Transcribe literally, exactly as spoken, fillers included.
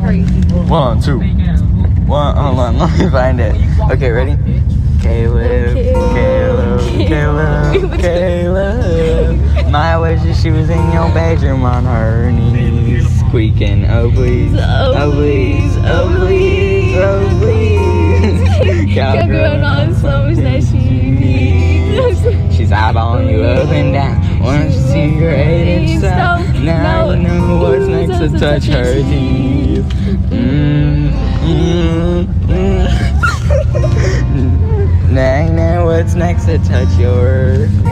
crazy. One, two. One, hold on, let me find it. Okay, ready? Caleb, Caleb, Caleb, Caleb. My wish is she was in your bedroom on her knees, squeaking, oh please, oh please, oh please, oh please. Cowgirl knows so much that she needs. She's eyeballing you up and down. Once you see your eight inch style, now you know what's next to touch her teeth. Mm, mm, mm. Now you know what's next to touch your